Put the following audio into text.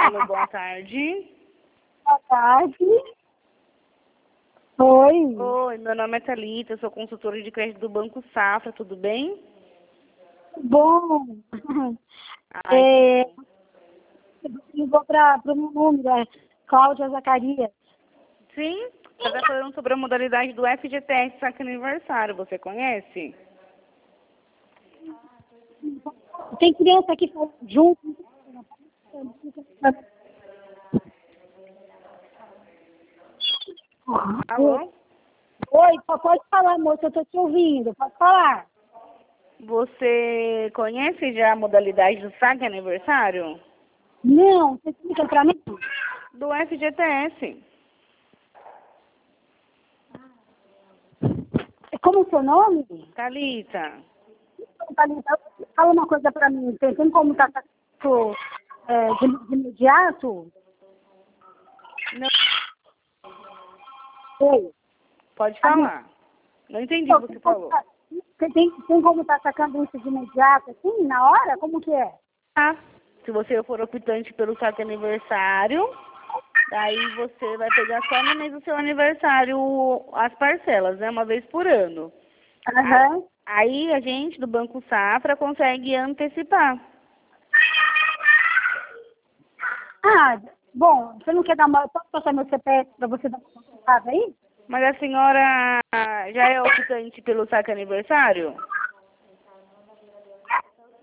Alô, boa tarde. Boa tarde. Oi. Oi, meu nome é Thalita, eu sou consultora de crédito do Banco Safra, tudo bem? Bom. Ai, Eu vou para o meu número, Cláudia Zacarias. sim, você está falando sobre a modalidade do FGTS Saque Aniversário, você conhece? Tem criança aqui junto. Alô? Oi, pode falar, moça, eu estou te ouvindo. Pode falar. Você conhece já a modalidade do Saque Aniversário? Não, você explica para mim? Do FGTS. Como é o seu nome? Thalita, Fala uma coisa para mim. Tem como tá de imediato? não, Oi. pode falar. Não entendi o que você falou. Tem como estar sacando isso de imediato, assim, na hora? Como que é? Ah, se você for optante pelo Saque Aniversário, daí você vai pegar só no mês do seu aniversário as parcelas, né? Uma vez por ano. Aham. Aí a gente do Banco Safra consegue antecipar. Ah, bom, você não quer dar uma... Posso passar meu CPF para você dar uma consultada aí? Mas a senhora já é optante pelo Saque Aniversário?